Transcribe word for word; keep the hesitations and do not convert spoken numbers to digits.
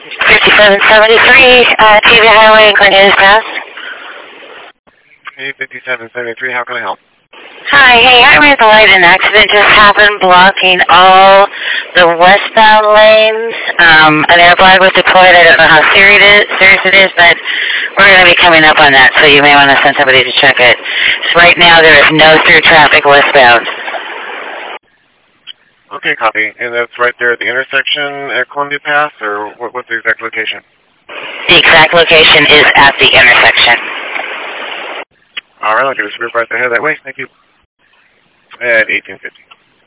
fifty-seven seventy-three, uh, T V Highway, Cornelius Pass. Hey, fifty-seven seventy-three, how can I help? Hi, hey, I ran the light. An accident just happened blocking all the westbound lanes. Um, an air flag was deployed. I don't know how serious it is, serious it is, but we're going to be coming up on that, so you may want to send somebody to check it. So right now there is no through traffic westbound. Okay, copy. And that's right there at the intersection at Columbia Pass, or what, what's the exact location? The exact location is at the intersection. All right, I'll get a script right ahead that way. Thank you. At eighteen fifty.